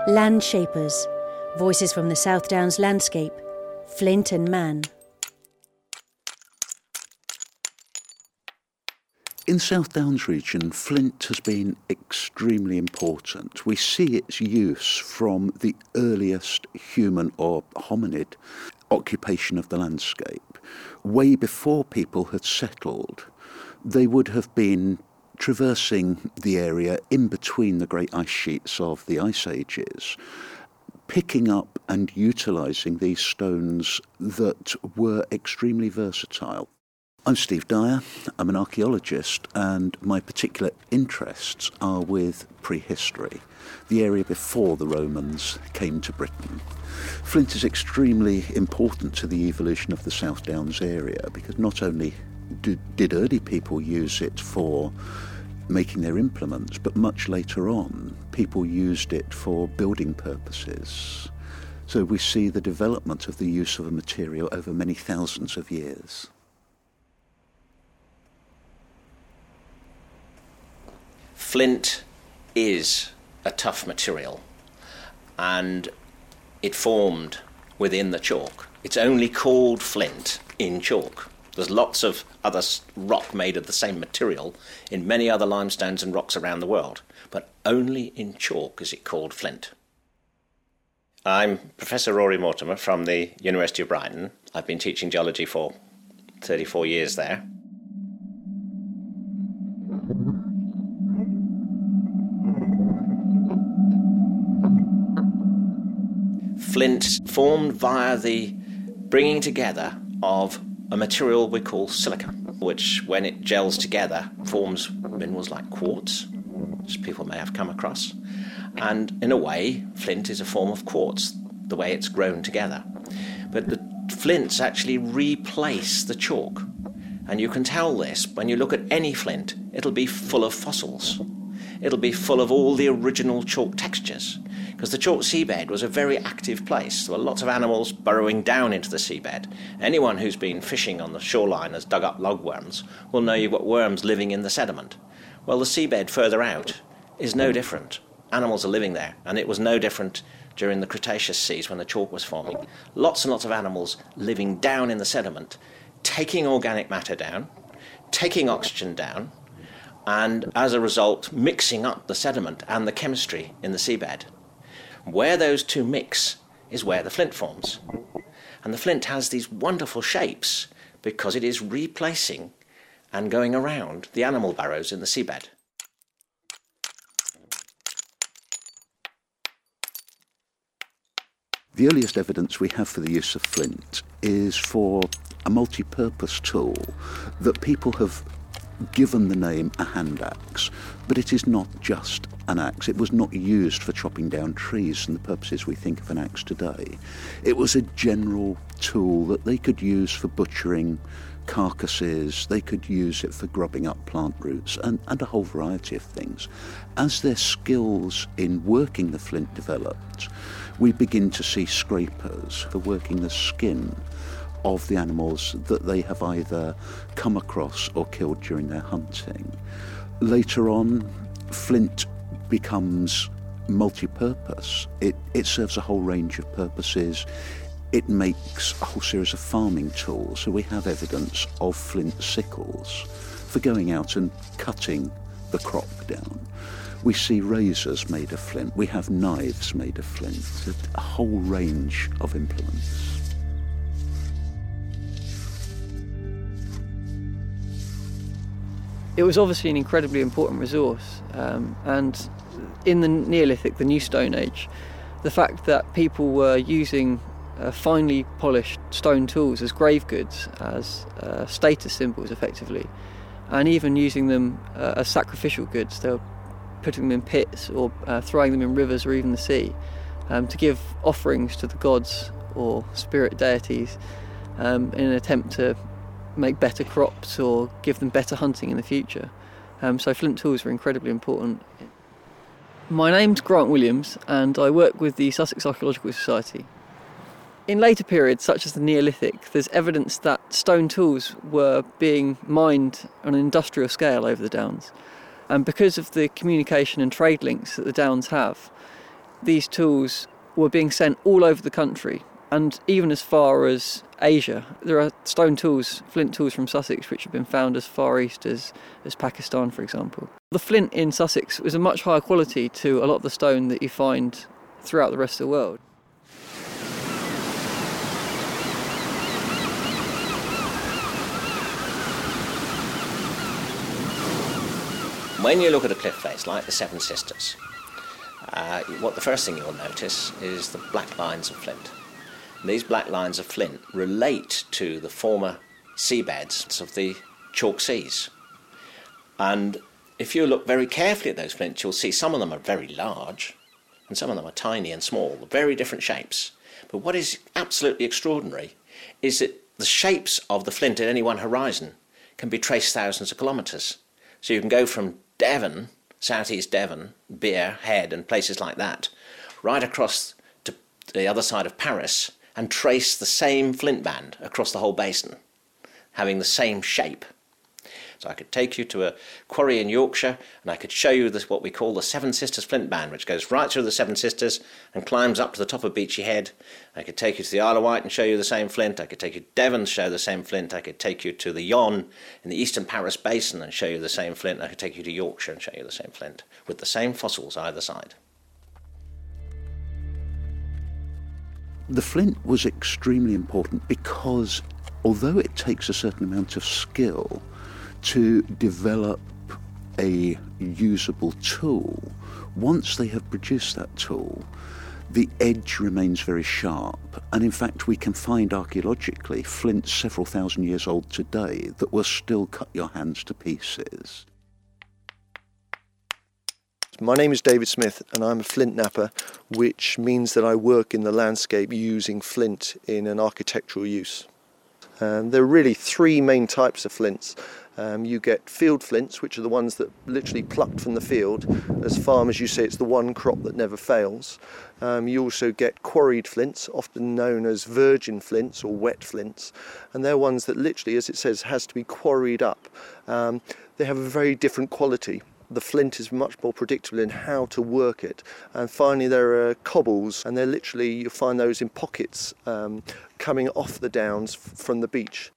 Landshapers, voices from the South Downs landscape, Flint and Man. In South Downs region, flint has been extremely important. We see its use from the earliest human or hominid occupation of the landscape. Way before people had settled, they would have been traversing the area in between the great ice sheets of the ice ages, picking up and utilising these stones that were extremely versatile. I'm Steve Dyer, I'm an archaeologist, and my particular interests are with prehistory, the area before the Romans came to Britain. Flint is extremely important to the evolution of the South Downs area because not only did early people use it for making their implements, but much later on, people used it for building purposes. So we see the development of the use of a material over many thousands of years. Flint is a tough material, and it formed within the chalk. It's only called flint in chalk. There's lots of other rock made of the same material in many other limestones and rocks around the world, but only in chalk is it called flint. I'm Professor Rory Mortimer from the University of Brighton. I've been teaching geology for 34 years there. Flint formed via the bringing together of a material we call silica, which when it gels together forms minerals like quartz, which people may have come across. And in a way, flint is a form of quartz, the way it's grown together. But the flints actually replace the chalk. And you can tell this when you look at any flint, it'll be full of fossils. It'll be full of all the original chalk textures, because the chalk seabed was a very active place. There were lots of animals burrowing down into the seabed. Anyone who's been fishing on the shoreline has dug up logworms will know you've got worms living in the sediment. Well, the seabed further out is no different. Animals are living there, and it was no different during the Cretaceous seas when the chalk was forming. Lots and lots of animals living down in the sediment, taking organic matter down, taking oxygen down, and as a result mixing up the sediment and the chemistry in the seabed. Where those two mix is where the flint forms. And the flint has these wonderful shapes because it is replacing and going around the animal burrows in the seabed. The earliest evidence we have for the use of flint is for a multi-purpose tool that people have given the name a hand axe, but it is not just an axe. It was not used for chopping down trees and the purposes we think of an axe today. It was a general tool that they could use for butchering carcasses, they could use it for grubbing up plant roots and a whole variety of things. As their skills in working the flint developed, we begin to see scrapers for working the skin of the animals that they have either come across or killed during their hunting. Later on, flint becomes multi-purpose. It serves a whole range of purposes. It makes a whole series of farming tools. So we have evidence of flint sickles for going out and cutting the crop down. We see razors made of flint. We have knives made of flint. A whole range of implements. It was obviously an incredibly important resource, and in the Neolithic, the New Stone Age, the fact that people were using finely polished stone tools as grave goods, as status symbols effectively, and even using them as sacrificial goods. They were putting them in pits or throwing them in rivers or even the sea to give offerings to the gods or spirit deities in an attempt to make better crops or give them better hunting in the future. So flint tools were incredibly important. My name's Grant Williams and I work with the Sussex Archaeological Society. In later periods, such as the Neolithic, there's evidence that stone tools were being mined on an industrial scale over the Downs. And because of the communication and trade links that the Downs have, these tools were being sent all over the country, and even as far as Asia. There are stone tools, flint tools from Sussex, which have been found as far east as Pakistan, for example. The flint in Sussex was a much higher quality to a lot of the stone that you find throughout the rest of the world. When you look at a cliff face like the Seven Sisters, what the first thing you'll notice is the black lines of flint. And these black lines of flint relate to the former seabeds of the chalk seas. And if you look very carefully at those flints, you'll see some of them are very large and some of them are tiny and small, very different shapes. But what is absolutely extraordinary is that the shapes of the flint at any one horizon can be traced thousands of kilometres. So you can go from Devon, southeast Devon, Beer, Head and places like that, right across to the other side of Paris and trace the same flint band across the whole basin, having the same shape. So I could take you to a quarry in Yorkshire and I could show you this, what we call the Seven Sisters flint band, which goes right through the Seven Sisters and climbs up to the top of Beachy Head. I could take you to the Isle of Wight and show you the same flint. I could take you to Devon and show the same flint. I could take you to the Yonne in the eastern Paris Basin and show you the same flint. I could take you to Yorkshire and show you the same flint, with the same fossils either side. The flint was extremely important because although it takes a certain amount of skill to develop a usable tool, once they have produced that tool, the edge remains very sharp. And in fact, we can find archaeologically flints several thousand years old today that will still cut your hands to pieces. My name is David Smith and I'm a flint napper, which means that I work in the landscape using flint in an architectural use. There are really three main types of flints. You get field flints, which are the ones that literally plucked from the field. As farmers, you say it's the one crop that never fails. You also get quarried flints, often known as virgin flints or wet flints. And they're ones that literally, as it says, has to be quarried up. They have a very different quality. The flint is much more predictable in how to work it. And finally, there are cobbles, and they're literally, you'll find those in pockets coming off the downs from the beach.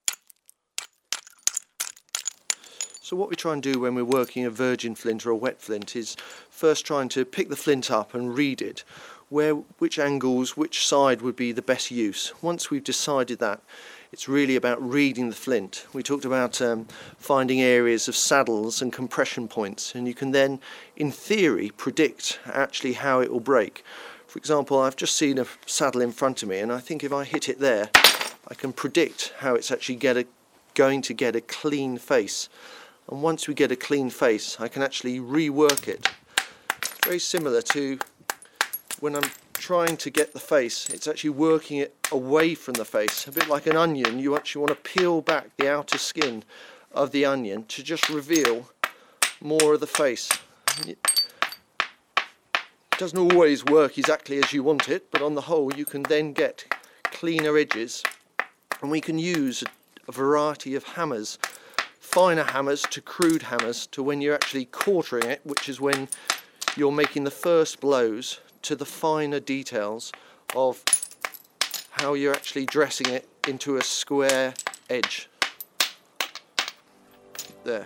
So what we try and do when we're working a virgin flint or a wet flint is first trying to pick the flint up and read it, which angles, which side would be the best use. Once we've decided that, it's really about reading the flint. We talked about finding areas of saddles and compression points, and you can then, in theory, predict actually how it will break. For example, I've just seen a saddle in front of me, and I think if I hit it there, I can predict how it's actually going to get a clean face. And once we get a clean face, I can actually rework it. It's very similar to when I'm trying to get the face, it's actually working it away from the face. A bit like an onion, you actually want to peel back the outer skin of the onion to just reveal more of the face. It doesn't always work exactly as you want it, but on the whole you can then get cleaner edges, and we can use a variety of hammers, finer hammers to crude hammers, to when you're actually quartering it, which is when you're making the first blows, to the finer details of how you're actually dressing it into a square edge. There.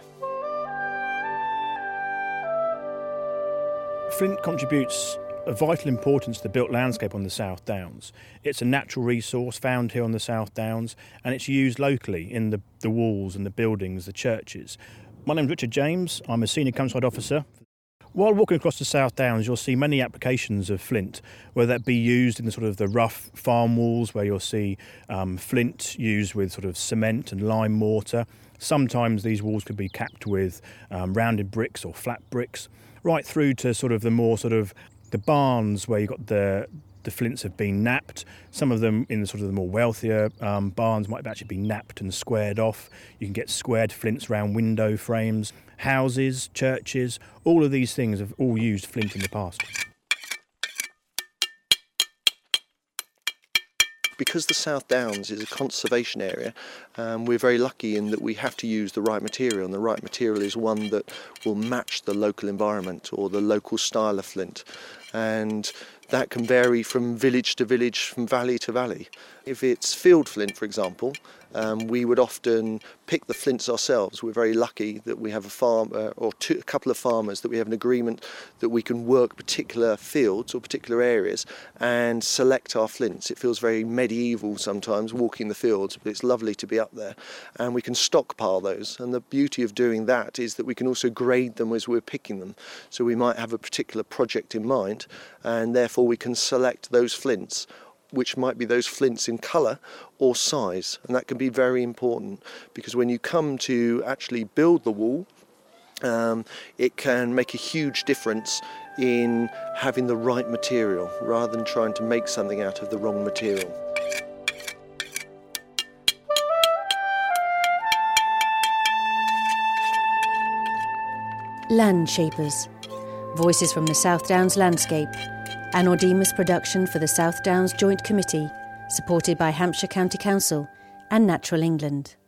Flint contributes a vital importance to the built landscape on the South Downs. It's a natural resource found here on the South Downs, and it's used locally in the walls and the buildings, the churches. My name's Richard James. I'm a senior countryside officer. While walking across the South Downs, you'll see many applications of flint, whether that be used in the sort of the rough farm walls, where you'll see flint used with sort of cement and lime mortar. Sometimes these walls could be capped with rounded bricks or flat bricks, right through to sort of the more sort of the barns where you've got the flints have been napped. Some of them in the sort of the more wealthier barns might have actually been napped and squared off. You can get squared flints around window frames. Houses, churches, all of these things have all used flint in the past. Because the South Downs is a conservation area, we're very lucky in that we have to use the right material, and the right material is one that will match the local environment or the local style of flint. And that can vary from village to village, from valley to valley. If it's field flint, for example, we would often pick the flints ourselves. We're very lucky that we have a farm or a couple of farmers that we have an agreement that we can work particular fields or particular areas and select our flints. It feels very medieval sometimes walking the fields, but it's lovely to be up there, and we can stockpile those. And the beauty of doing that is that we can also grade them as we're picking them. So we might have a particular project in mind, and therefore we can select those flints, which might be those flints in colour or size. And that can be very important, because when you come to actually build the wall, it can make a huge difference in having the right material rather than trying to make something out of the wrong material. Land Shapers. Voices from the South Downs landscape. An Audemus production for the South Downs Joint Committee, supported by Hampshire County Council and Natural England.